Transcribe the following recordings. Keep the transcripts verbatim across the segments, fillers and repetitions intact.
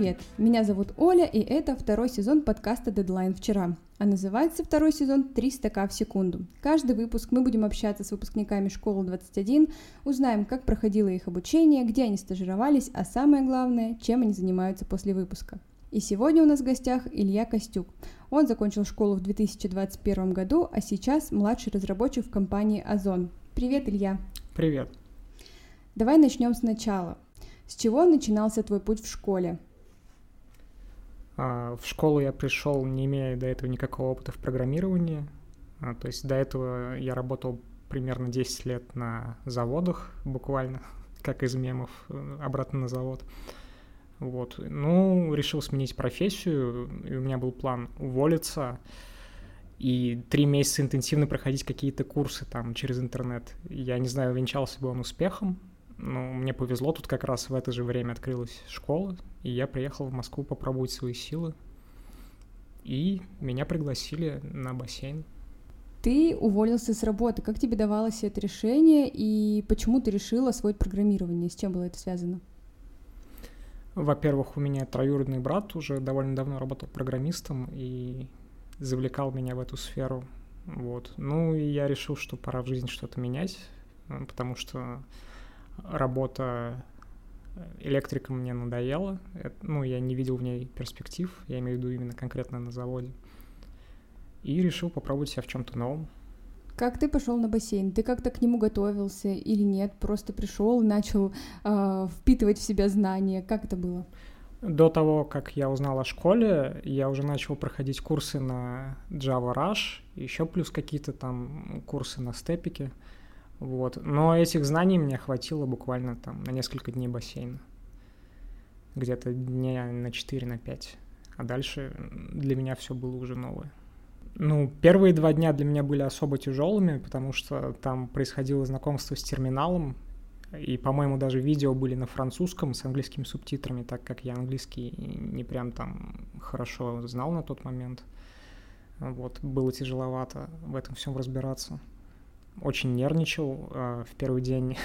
Привет, меня зовут Оля, и это второй сезон подкаста «Дедлайн вчера». А называется второй сезон триста ка в секунду. Каждый выпуск мы будем общаться с выпускниками школы двадцать один, узнаем, как проходило их обучение, где они стажировались, а самое главное, чем они занимаются после выпуска. И сегодня у нас в гостях Илья Костюк. Он закончил школу в две тысячи двадцать первом году, а сейчас младший разработчик в компании Озон. Привет, Илья. Привет. Давай начнем сначала. С чего начинался твой путь в школе? В школу я пришел, не имея до этого никакого опыта в программировании. То есть до этого я работал примерно десять лет на заводах, буквально, как из мемов, обратно на завод. Вот. Ну, решил сменить профессию, и у меня был план уволиться и три месяца интенсивно проходить какие-то курсы там через интернет. Я не знаю, венчался бы он успехом, но мне повезло, тут как раз в это же время открылась школа, и я приехал в Москву попробовать свои силы, и меня пригласили на бассейн. Ты уволился с работы. Как тебе давалось это решение, и почему ты решил освоить программирование? С чем было это связано? Во-первых, у меня троюродный брат уже довольно давно работал программистом и завлекал меня в эту сферу. Вот. Ну и я решил, что пора в жизни что-то менять, потому что работа электриком мне надоела. Ну, я не видел в ней перспектив, я имею в виду именно конкретно на заводе. И решил попробовать себя в чем-то новом. Как ты пошел на бассейн? Ты как-то к нему готовился или нет? Просто пришел и начал э, впитывать в себя знания. Как это было? До того, как я узнал о школе, я уже начал проходить курсы на Java Rush, еще плюс какие-то там курсы на степике. Вот. Но этих знаний мне хватило буквально там на несколько дней бассейна. Где-то дня на четыре, на пять. А дальше для меня все было уже новое. Ну, первые два дня для меня были особо тяжелыми, потому что там происходило знакомство с терминалом, и, по-моему, даже видео были на французском с английскими субтитрами, так как я английский не прям там хорошо знал на тот момент. Вот, было тяжеловато в этом всем разбираться. Очень нервничал э, в первый день.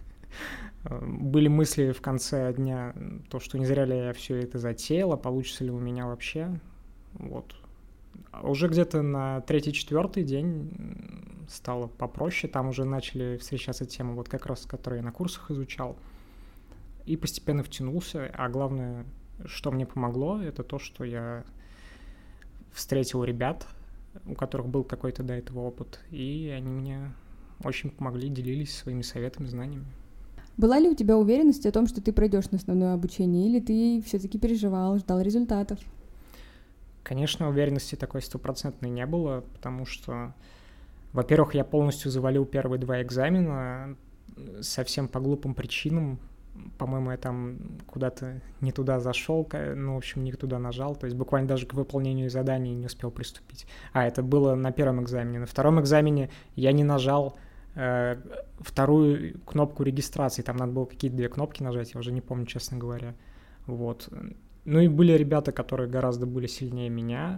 Были мысли в конце дня, то, что не зря ли я все это затеял, а получится ли у меня вообще. Вот. А уже где-то на третий-четвертый день стало попроще, там уже начали встречаться темы, вот как раз, которые я на курсах изучал, и постепенно втянулся, а главное, что мне помогло, это то, что я встретил ребят, у которых был какой-то до этого опыт, и они мне очень помогли, делились своими советами, знаниями. Была ли у тебя уверенность о том, что ты пройдешь на основное обучение, или ты все-таки переживал, ждал результатов? Конечно, уверенности такой стопроцентной не было, потому что, во-первых, я полностью завалил первые два экзамена совсем по глупым причинам. По-моему, я там куда-то не туда зашел, ну, в общем, не туда нажал, то есть буквально даже к выполнению заданий не успел приступить. А, это было на первом экзамене. На втором экзамене я не нажал э, вторую кнопку регистрации, там надо было какие-то две кнопки нажать, я уже не помню, честно говоря. Вот. Ну и были ребята, которые гораздо были сильнее меня,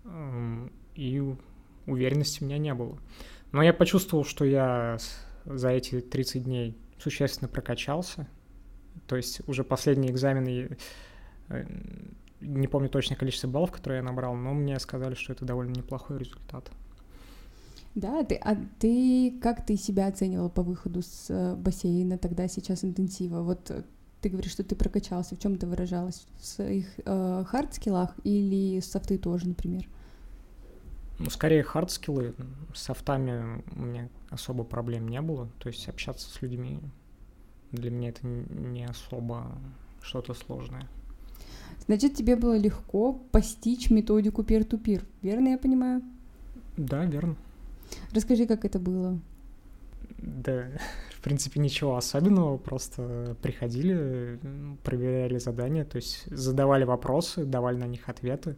и уверенности у меня не было. Но я почувствовал, что я за эти тридцать дней существенно прокачался. То есть уже последние экзамены, не помню точное количество баллов, которые я набрал, но мне сказали, что это довольно неплохой результат. Да, ты, а ты как ты себя оценивал по выходу с бассейна тогда, сейчас интенсива? Вот ты говоришь, что ты прокачался. В чем это выражалось? В своих э, хард-скиллах или софты тоже, например? Ну, скорее хард-скиллы. С софтами у меня особо проблем не было. То есть общаться с людьми для меня это не особо что-то сложное. Значит, тебе было легко постичь методику peer-to-peer. Верно я понимаю? Да, верно. Расскажи, как это было. Да, в принципе, ничего особенного, просто приходили, проверяли задания, то есть задавали вопросы, давали на них ответы.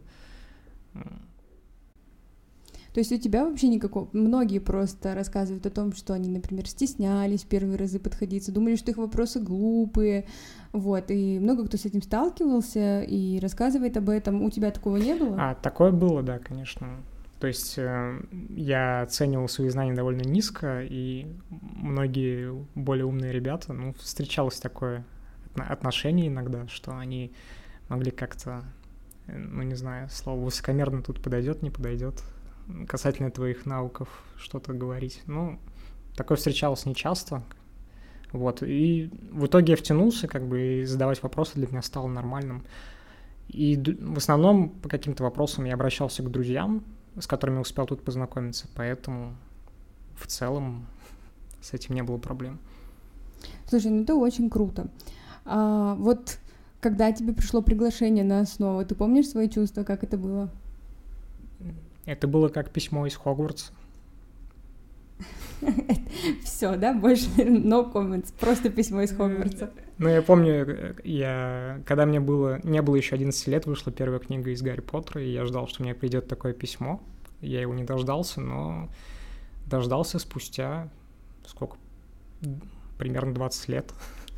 То есть у тебя вообще никакого... Многие просто рассказывают о том, что они, например, стеснялись первые разы подходиться, думали, что их вопросы глупые, вот, и много кто с этим сталкивался и рассказывает об этом. У тебя такого не было? А, такое было, да, конечно. То есть э, я оценивал свои знания довольно низко, и многие более умные ребята, ну, встречалось такое отношение иногда, что они могли как-то, ну не знаю, слово высокомерно тут подойдет, не подойдет, касательно твоих навыков что-то говорить. Ну, такое встречалось нечасто. Вот, и в итоге я втянулся, как бы, и задавать вопросы для меня стало нормальным. И в основном по каким-то вопросам я обращался к друзьям, с которыми успел тут познакомиться, поэтому в целом с этим не было проблем. Слушай, ну это очень круто. А, вот когда тебе пришло приглашение на основу, ты помнишь свои чувства, как это было? Это было как письмо из Хогвартса. Все, да? Больше no comments, просто письмо из Хогвартса. Ну, я помню, я, когда мне было, не было еще одиннадцати лет, вышла первая книга из Гарри Поттера, и я ждал, что мне придет такое письмо. Я его не дождался, но дождался спустя, сколько, примерно двадцать лет.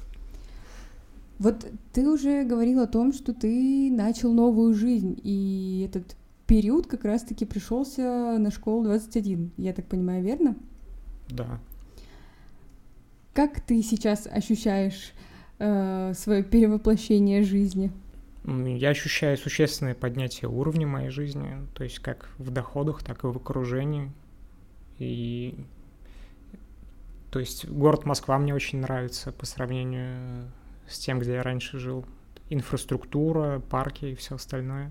Вот ты уже говорил о том, что ты начал новую жизнь, и этот период как раз-таки пришелся на школу двадцать один, я так понимаю, верно? Да. Как ты сейчас ощущаешь э, свое перевоплощение жизни? Я ощущаю существенное поднятие уровня моей жизни, то есть как в доходах, так и в окружении. И то есть город Москва мне очень нравится по сравнению с тем, где я раньше жил. Инфраструктура, парки и все остальное.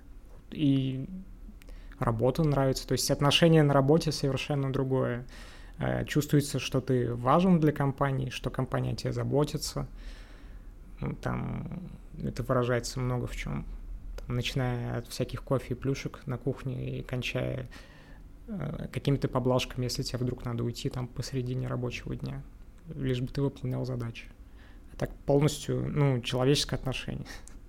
И работа нравится, то есть отношение на работе совершенно другое. Чувствуется, что ты важен для компании, что компания о тебе заботится. Там это выражается много в чем. Там, начиная от всяких кофе и плюшек на кухне и кончая э, какими-то поблажками, если тебе вдруг надо уйти там посередине рабочего дня, лишь бы ты выполнял задачи. А так полностью, ну, человеческое отношение.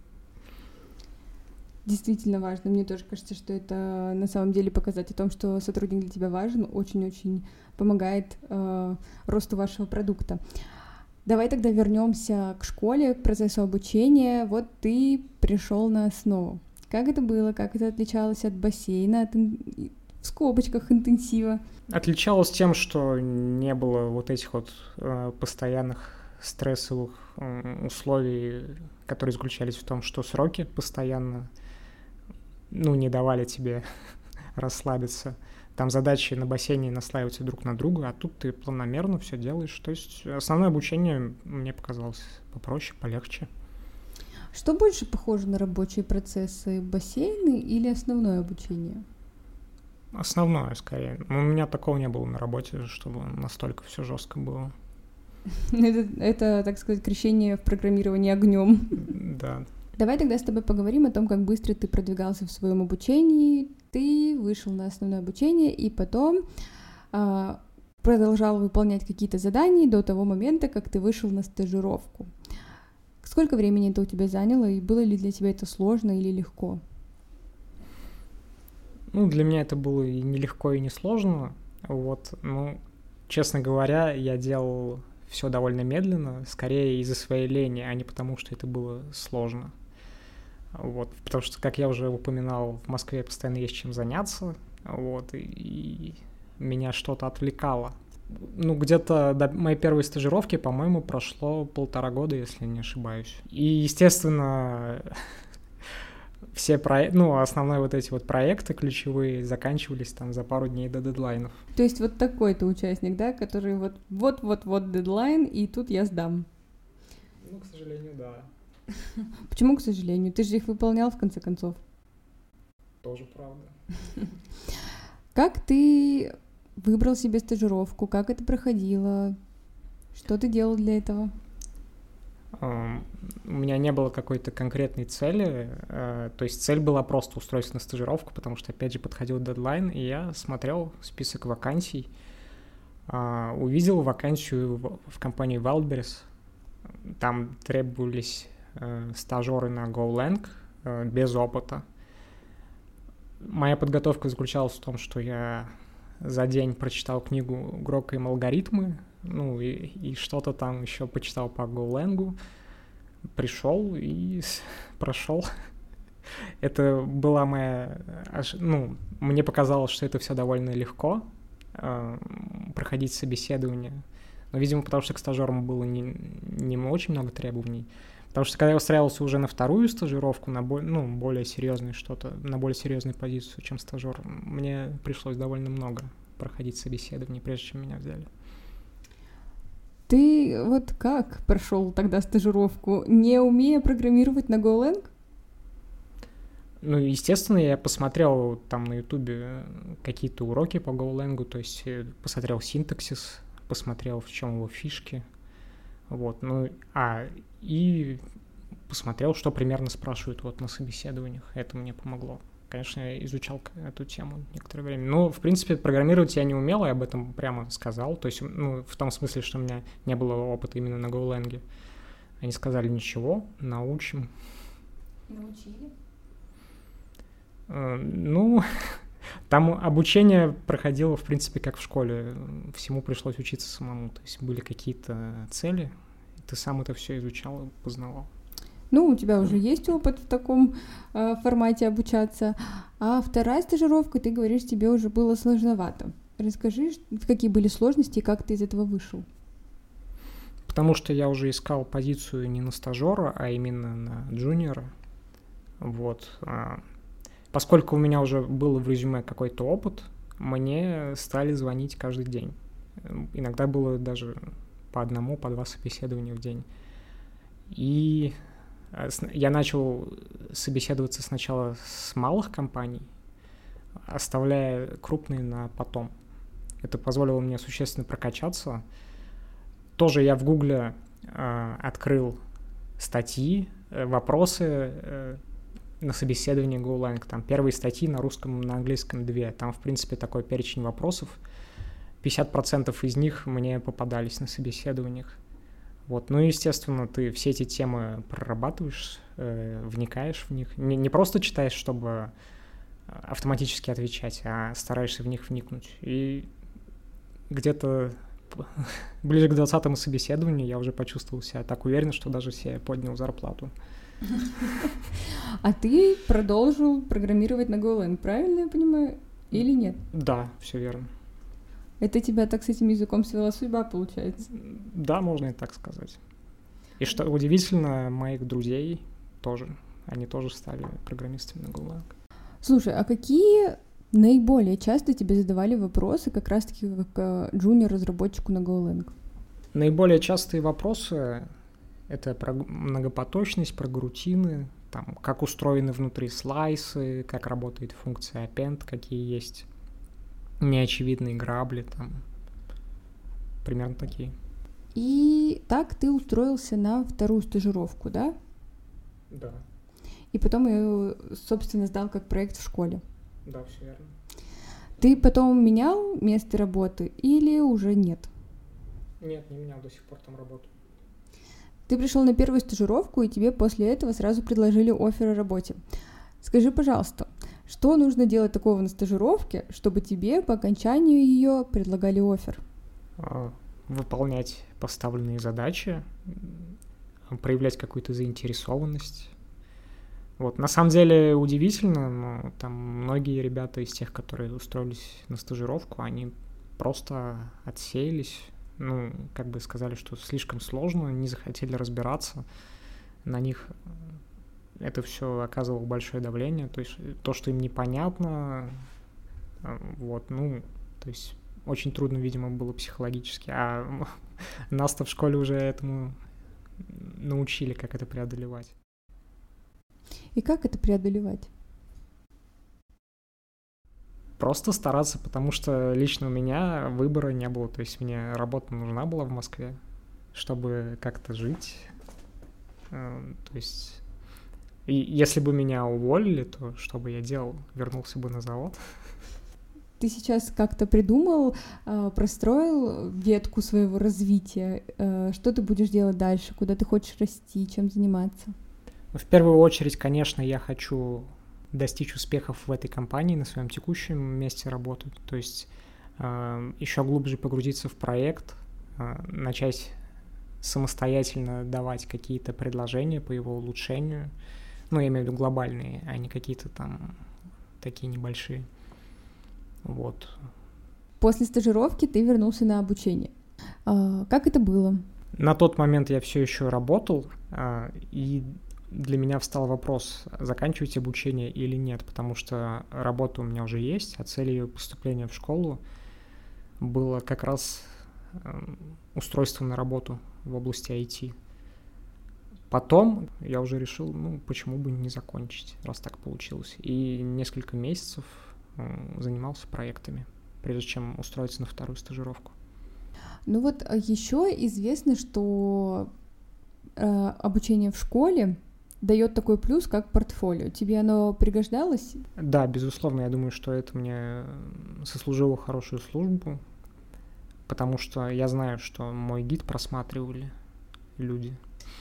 Действительно важно. Мне тоже кажется, что это на самом деле показать о том, что сотрудник для тебя важен, очень-очень помогает э, росту вашего продукта. Давай тогда вернемся к школе, к процессу обучения. Вот ты пришел на основу. Как это было? Как это отличалось от бассейна, от ин... в скобочках интенсива? Отличалось тем, что не было вот этих вот э, постоянных стрессовых э, условий, которые заключались в том, что сроки постоянно, ну, не давали тебе расслабиться. Там задачи на бассейне наслаиваются друг на друга, а тут ты планомерно все делаешь. То есть основное обучение мне показалось попроще, полегче. Что больше похоже на рабочие процессы, бассейны или основное обучение? Основное, скорее. У меня такого не было на работе, чтобы настолько все жестко было. Это, это, так сказать, крещение в программировании огнем. Да. Давай тогда с тобой поговорим о том, как быстро ты продвигался в своем обучении. Ты вышел на основное обучение и потом а, продолжал выполнять какие-то задания до того момента, как ты вышел на стажировку. Сколько времени это у тебя заняло, и было ли для тебя это сложно или легко? Ну, для меня это было и нелегко, и не сложно. Вот, ну, честно говоря, я делал все довольно медленно, скорее из-за своей лени, а не потому, что это было сложно. Вот, потому что, как я уже упоминал, в Москве постоянно есть чем заняться, вот, и, и меня что-то отвлекало. Ну, где-то до моей первой стажировки, по-моему, прошло полтора года, если не ошибаюсь. И, естественно, все проекты, ну, основные вот эти вот проекты ключевые заканчивались там за пару дней до дедлайнов. То есть вот такой ты участник, да, который вот вот-вот-вот дедлайн, и тут я сдам. Ну, к сожалению, да. Почему, к сожалению? Ты же их выполнял, в конце концов. Тоже правда. Как ты выбрал себе стажировку? Как это проходило? Что ты делал для этого? Um, у меня не было какой-то конкретной цели, uh, то есть цель была просто устроиться на стажировку, потому что, опять же, подходил дедлайн, и я смотрел список вакансий, uh, увидел вакансию в, в компании Wildberries, там требовались uh, стажеры на GoLang uh, без опыта. Моя подготовка заключалась в том, что я за день прочитал книгу «Грокаем алгоритмы», ну и, и что-то там еще почитал по GoLang, пришел и прошел. Это была моя... Ну, мне показалось, что это все довольно легко, э, проходить собеседование. Но, видимо, потому что к стажерам было не, не очень много требований. Потому что когда я устраивался уже на вторую стажировку, на бо- ну, более серьезное что-то, на более серьезную позицию, чем стажер, мне пришлось довольно много проходить собеседований, прежде чем меня взяли. Ты вот как прошел тогда стажировку, не умея программировать на Golang? Ну, естественно, я посмотрел там на Ютубе какие-то уроки по Golang, то есть посмотрел синтаксис, посмотрел, в чем его фишки, вот, ну, а, и посмотрел, что примерно спрашивают вот на собеседованиях, это мне помогло. Конечно, я изучал эту тему некоторое время. Но, в принципе, программировать я не умел, я об этом прямо сказал. То есть, ну, в том смысле, что у меня не было опыта именно на Golang. Они сказали, ничего, научим. Научили? Ну, там обучение проходило, в принципе, как в школе. Всему пришлось учиться самому. То есть были какие-то цели, ты сам это все изучал и познавал. Ну, у тебя уже есть опыт в таком э, формате обучаться. А вторая стажировка, ты говоришь, тебе уже было сложновато. Расскажи, какие были сложности и как ты из этого вышел? Потому что я уже искал позицию не на стажера, а именно на джуниора. Вот. Поскольку у меня уже был в резюме какой-то опыт, мне стали звонить каждый день. Иногда было даже по одному, по два собеседования в день. И я начал собеседоваться сначала с малых компаний, оставляя крупные на потом. Это позволило мне существенно прокачаться. Тоже я в Гугле э, открыл статьи, э, вопросы э, на собеседование Golang. Там первые статьи на русском, на английском две. Там, в принципе, такой перечень вопросов. пятьдесят процентов из них мне попадались на собеседованиях. Вот. Ну и, естественно, ты все эти темы прорабатываешь, э, вникаешь в них. Не, не просто читаешь, чтобы автоматически отвечать, а стараешься в них вникнуть. И где-то ближе к двадцатому собеседованию я уже почувствовал себя так уверенно, что даже себе поднял зарплату. А ты продолжил программировать на Golang, правильно я понимаю, или нет? Да, все верно. Это тебя так с этим языком свела судьба, получается? Да, можно и так сказать. И что удивительно, моих друзей тоже, они тоже стали программистами на Golang. Слушай, а какие наиболее часто тебе задавали вопросы как раз-таки как джуниор-разработчику на Golang? Наиболее частые вопросы — это про многопоточность, про грутины, там, как устроены внутри слайсы, как работает функция append, какие есть неочевидные грабли, там, примерно такие. И так ты устроился на вторую стажировку, да? Да. И потом ее, собственно, сдал как проект в школе. Да, все верно. Ты потом менял место работы или уже нет? Нет, не менял, до сих пор там работаю. Ты пришел на первую стажировку, и тебе после этого сразу предложили оффер о работе. Скажи, пожалуйста, что нужно делать такого на стажировке, чтобы тебе по окончанию ее предлагали оффер? Выполнять поставленные задачи, проявлять какую-то заинтересованность. Вот. На самом деле удивительно, но там многие ребята из тех, которые устроились на стажировку, они просто отсеялись, ну, как бы сказали, что слишком сложно, не захотели разбираться. На них это все оказывало большое давление, то есть то, что им непонятно, вот, ну, то есть очень трудно, видимо, было психологически, а нас-то в школе уже этому научили, как это преодолевать. И как это преодолевать? Просто стараться, потому что лично у меня выбора не было, то есть мне работа нужна была в Москве, чтобы как-то жить, то есть и если бы меня уволили, то что бы я делал? Вернулся бы на завод? Ты сейчас как-то придумал, простроил ветку своего развития? Что ты будешь делать дальше? Куда ты хочешь расти? Чем заниматься? В первую очередь, конечно, я хочу достичь успехов в этой компании, на своем текущем месте работы. То есть еще глубже погрузиться в проект, начать самостоятельно давать какие-то предложения по его улучшению. Ну, я имею в виду глобальные, а не какие-то там такие небольшие. Вот. После стажировки ты вернулся на обучение. А, как это было? На тот момент я все еще работал, и для меня встал вопрос, заканчивать обучение или нет, потому что работа у меня уже есть, а целью поступления в школу было как раз устройство на работу в области ай ти. Потом я уже решил, ну, почему бы не закончить, раз так получилось. И несколько месяцев занимался проектами, прежде чем устроиться на вторую стажировку. Ну вот еще известно, что э, обучение в школе дает такой плюс, как портфолио. Тебе оно пригождалось? Да, безусловно, я думаю, что это мне сослужило хорошую службу, потому что я знаю, что мой гид просматривали люди.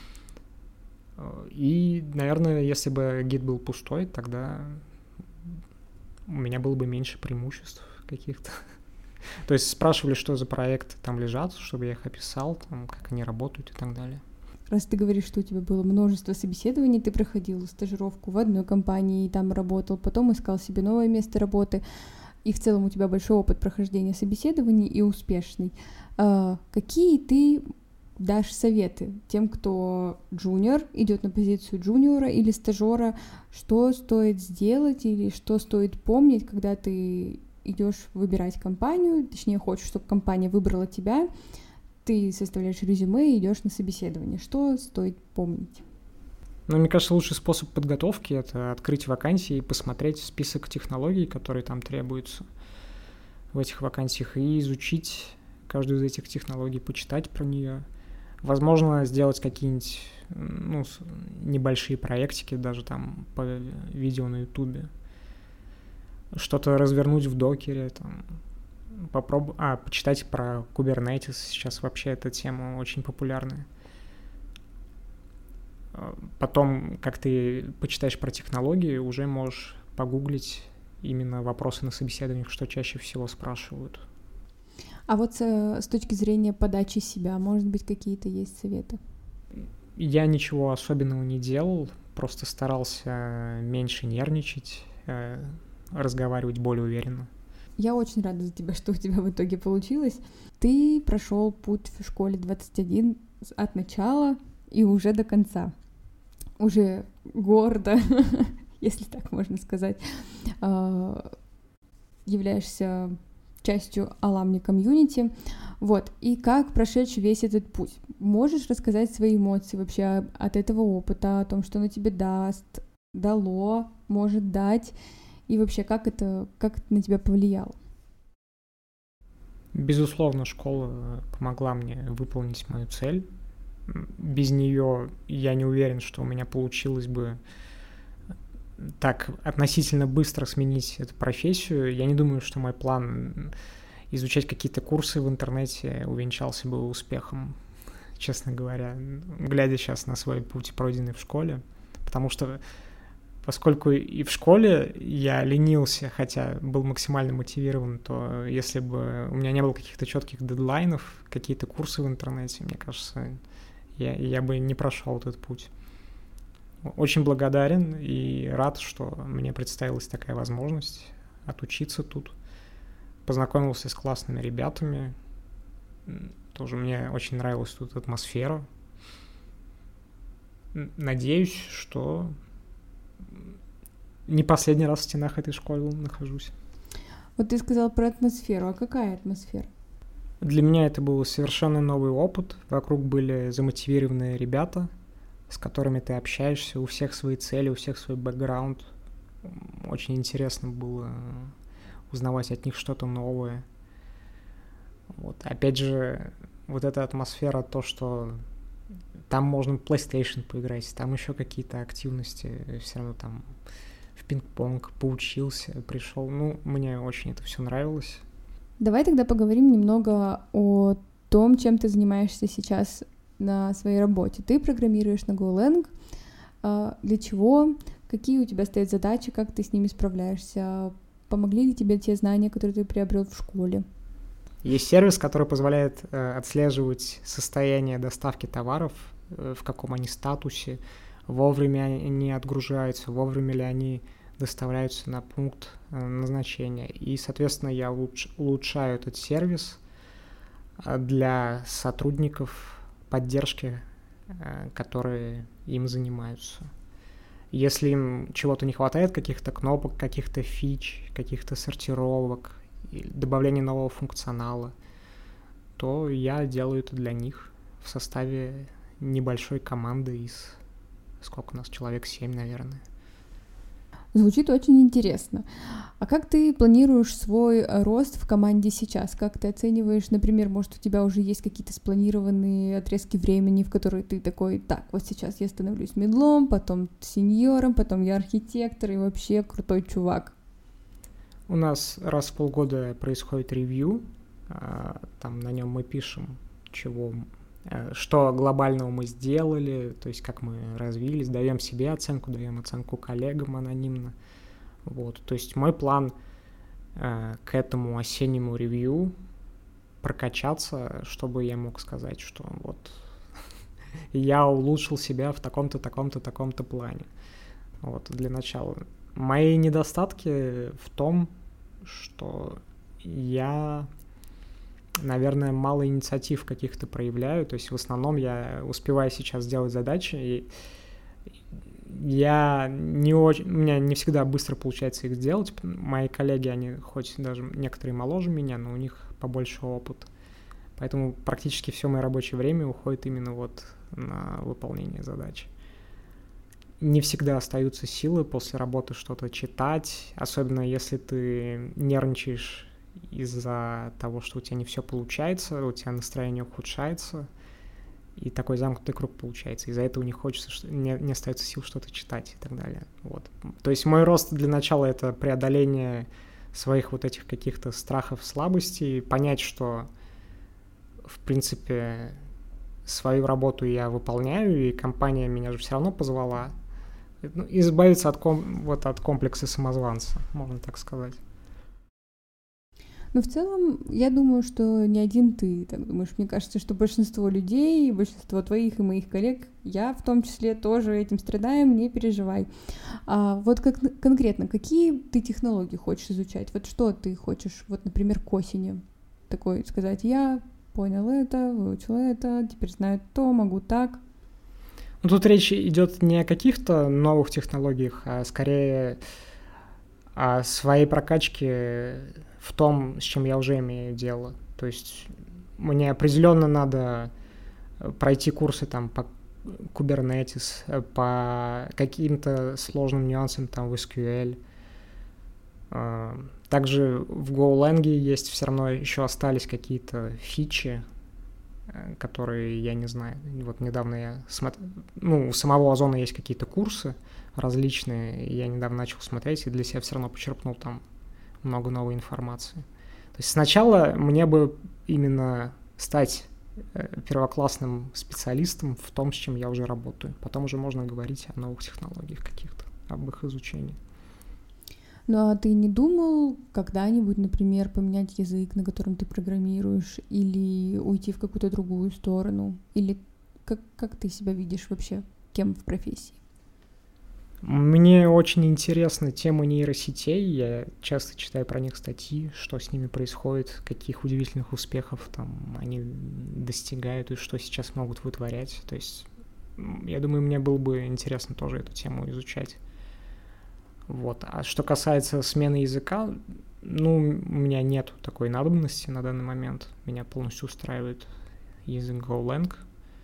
И, наверное, если бы гид был пустой, тогда у меня было бы меньше преимуществ каких-то. То есть спрашивали, что за проекты там лежат, чтобы я их описал, там, как они работают и так далее. Раз ты говоришь, что у тебя было множество собеседований, ты проходил стажировку в одной компании и там работал, потом искал себе новое место работы, и в целом у тебя большой опыт прохождения собеседований и успешный. А, какие ты дашь советы тем, кто джуниор, идет на позицию джуниора или стажера, что стоит сделать или что стоит помнить, когда ты идешь выбирать компанию, точнее, хочешь, чтобы компания выбрала тебя, ты составляешь резюме и идешь на собеседование. Что стоит помнить? Ну, мне кажется, лучший способ подготовки — это открыть вакансии и посмотреть список технологий, которые там требуются в этих вакансиях, и изучить каждую из этих технологий, почитать про нее. Возможно, сделать какие-нибудь, ну, небольшие проектики, даже там по видео на ютубе. Что-то развернуть в докере, там, попробовать, а, почитать про Kubernetes, сейчас вообще эта тема очень популярная. Потом, как ты почитаешь про технологии, уже можешь погуглить именно вопросы на собеседованиях, что чаще всего спрашивают. А вот с, с точки зрения подачи себя, может быть, какие-то есть советы? Я ничего особенного не делал, просто старался меньше нервничать, разговаривать более уверенно. Я очень рада за тебя, что у тебя в итоге получилось. Ты прошел путь в школе двадцать один от начала и уже до конца. Уже гордо, если так можно сказать, являешься частью аламни комьюнити. Вот. И как прошедший весь этот путь? Можешь рассказать свои эмоции вообще от этого опыта, о том, что оно тебе даст, дало, может дать, и вообще как это, как это на тебя повлияло? Безусловно, школа помогла мне выполнить мою цель. Без нее я не уверен, что у меня получилось бы так относительно быстро сменить эту профессию. Я не думаю, что мой план изучать какие-то курсы в интернете увенчался бы успехом, честно говоря, глядя сейчас на свой путь, пройденный в школе. Потому что поскольку и в школе я ленился, хотя был максимально мотивирован, то если бы у меня не было каких-то четких дедлайнов, какие-то курсы в интернете, мне кажется, я, я бы не прошел этот путь. Очень благодарен и рад, что мне представилась такая возможность отучиться тут. Познакомился с классными ребятами. Тоже мне очень нравилась тут атмосфера. Надеюсь, что не последний раз в стенах этой школы нахожусь. Вот ты сказал про атмосферу. А какая атмосфера? Для меня это был совершенно новый опыт. Вокруг были замотивированные ребята, с которыми ты общаешься, у всех свои цели, у всех свой бэкграунд. Очень интересно было узнавать от них что-то новое. Вот. Опять же, вот эта атмосфера, то, что там можно в PlayStation поиграть, там еще какие-то активности, все равно там в пинг-понг поучился, пришел. Ну, мне очень это все нравилось. Давай тогда поговорим немного о том, чем ты занимаешься сейчас на своей работе. Ты программируешь на Golang. Для чего? Какие у тебя стоят задачи? Как ты с ними справляешься? Помогли ли тебе те знания, которые ты приобрел в школе? Есть сервис, который позволяет э, отслеживать состояние доставки товаров, э, в каком они статусе, вовремя они отгружаются, вовремя ли они доставляются на пункт э, назначения. И, соответственно, я улуч- улучшаю этот сервис для сотрудников поддержки, которые им занимаются. Если им чего-то не хватает, каких-то кнопок, каких-то фич, каких-то сортировок, добавления нового функционала, то я делаю это для них в составе небольшой команды из, сколько у нас, человек семь, наверное. Звучит очень интересно. А как ты планируешь свой рост в команде сейчас? Как ты оцениваешь, например, может, у тебя уже есть какие-то спланированные отрезки времени, в которые ты такой, так, вот сейчас я становлюсь медлом, потом сеньором, потом я архитектор и вообще крутой чувак? У нас раз в полгода происходит ревью, там на нем мы пишем, чего, что глобального мы сделали, то есть как мы развились, даем себе оценку, даем оценку коллегам анонимно. Вот. То есть мой план э, к этому осеннему ревью прокачаться, чтобы я мог сказать, что вот я улучшил себя в таком-то, таком-то, таком-то плане. Вот, для начала. Мои недостатки в том, что я, наверное, мало инициатив каких-то проявляю, то есть в основном я успеваю сейчас делать задачи, и я не очень, у меня не всегда быстро получается их сделать. Мои коллеги, они хоть даже некоторые моложе меня, но у них побольше опыта. Поэтому практически все мое рабочее время уходит именно вот на выполнение задач. Не всегда остаются силы после работы что-то читать, особенно если ты нервничаешь из-за того, что у тебя не все получается, у тебя настроение ухудшается, и такой замкнутый круг получается. Из-за этого не хочется, не, не остается сил что-то читать и так далее. Вот. То есть мой рост для начала — это преодоление своих вот этих каких-то страхов, слабостей, понять, что, в принципе, свою работу я выполняю, и компания меня же все равно позвала. Ну, избавиться от, ком, вот, от комплекса самозванца, можно так сказать. Но в целом, я думаю, что не один ты так думаешь. Мне кажется, что большинство людей, большинство твоих и моих коллег, я в том числе тоже этим страдаем, не переживай. А вот как конкретно, какие ты технологии хочешь изучать? Вот что ты хочешь, вот, например, к осени такой сказать: я понял это, выучил это, теперь знаю то, могу так. Ну, тут речь идет не о каких-то новых технологиях, а скорее о своей прокачке в том, с чем я уже имею дело. То есть мне определенно надо пройти курсы там по Kubernetes, по каким-то сложным нюансам там в эс кью эль. Также в Golang есть все равно еще остались какие-то фичи, которые я не знаю. Вот недавно я смотрел, ну, у самого Озона есть какие-то курсы различные, и я недавно начал смотреть, и для себя все равно почерпнул там много новой информации. То есть сначала мне бы именно стать первоклассным специалистом в том, с чем я уже работаю. Потом уже можно говорить о новых технологиях каких-то, об их изучении. Ну а ты не думал когда-нибудь, например, поменять язык, на котором ты программируешь, или уйти в какую-то другую сторону? Или как, как ты себя видишь вообще, кем в профессии? Мне очень интересна тема нейросетей. Я часто читаю про них статьи, что с ними происходит, каких удивительных успехов там они достигают и что сейчас могут вытворять. То есть, я думаю, мне было бы интересно тоже эту тему изучать. Вот. А что касается смены языка, ну, у меня нет такой надобности на данный момент. Меня полностью устраивает язык Golang.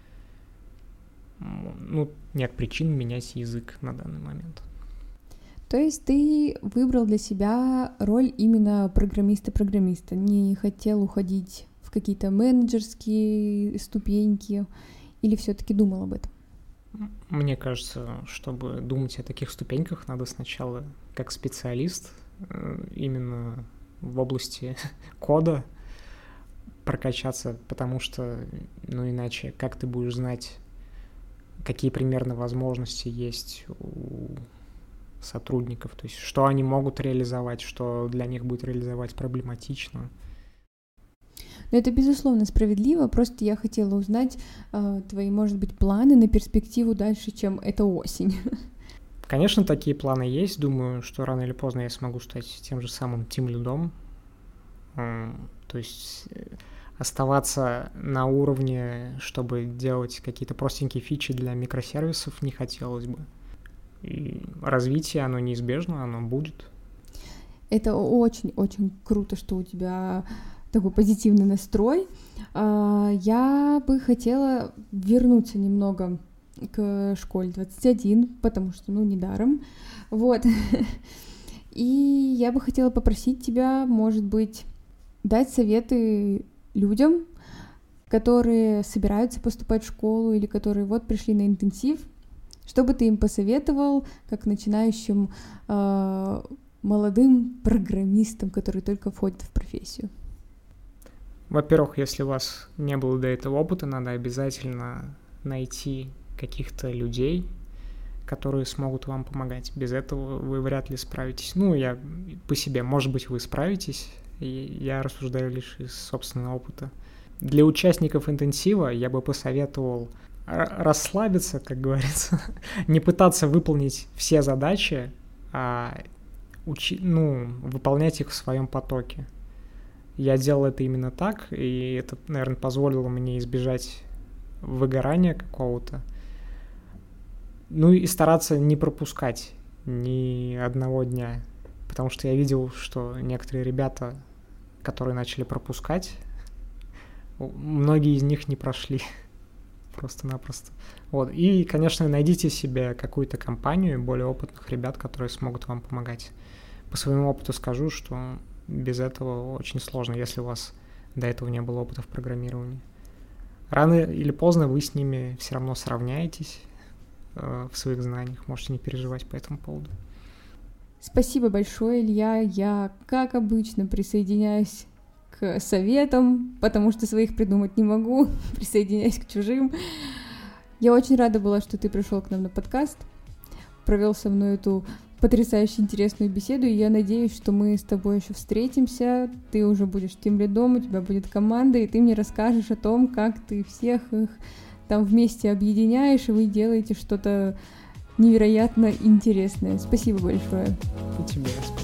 Ну, нет причин менять язык на данный момент. То есть ты выбрал для себя роль именно программиста-программиста, не хотел уходить в какие-то менеджерские ступеньки, или все-таки думал об этом? Мне кажется, чтобы думать о таких ступеньках, надо сначала как специалист именно в области кода прокачаться, потому что, ну, иначе как ты будешь знать, какие примерно возможности есть у сотрудников, то есть что они могут реализовать, что для них будет реализовать проблематично. Но это, безусловно, справедливо, просто я хотела узнать э, твои, может быть, планы на перспективу дальше, чем эта осень. Конечно, такие планы есть, думаю, что рано или поздно я смогу стать тем же самым тимлидом, то есть оставаться на уровне, чтобы делать какие-то простенькие фичи для микросервисов не хотелось бы. И развитие, оно неизбежно, оно будет. Это очень-очень круто, что у тебя такой позитивный настрой. Я бы хотела вернуться немного к школе двадцать один, потому что, ну, недаром. Вот. И я бы хотела попросить тебя, может быть, дать советы людям, которые собираются поступать в школу или которые вот пришли на интенсив. Что бы ты им посоветовал, как начинающим э, молодым программистам, которые только входят в профессию? Во-первых, если у вас не было до этого опыта, надо обязательно найти каких-то людей, которые смогут вам помогать. Без этого вы вряд ли справитесь. Ну, я по себе, может быть, вы справитесь, и я рассуждаю лишь из собственного опыта. Для участников интенсива я бы посоветовал расслабиться, как говорится, не пытаться выполнить все задачи, а учи, ну, выполнять их в своем потоке. Я делал это именно так, и это, наверное, позволило мне избежать выгорания какого-то. Ну и стараться не пропускать ни одного дня, потому что я видел, что некоторые ребята, которые начали пропускать, многие из них не прошли просто-напросто. Вот. И, конечно, найдите себе какую-то компанию более опытных ребят, которые смогут вам помогать. По своему опыту скажу, что без этого очень сложно, если у вас до этого не было опыта в программировании. Рано или поздно вы с ними все равно сравняетесь э, в своих знаниях, можете не переживать по этому поводу. Спасибо большое, Илья. Я, как обычно, присоединяюсь к советам, потому что своих придумать не могу, присоединяюсь к чужим. Я очень рада была, что ты пришел к нам на подкаст, провел со мной эту потрясающе интересную беседу, и я надеюсь, что мы с тобой еще встретимся, ты уже будешь тимлидом, у тебя будет команда, и ты мне расскажешь о том, как ты всех их там вместе объединяешь, и вы делаете что-то невероятно интересное. Спасибо большое. И тебе спасибо.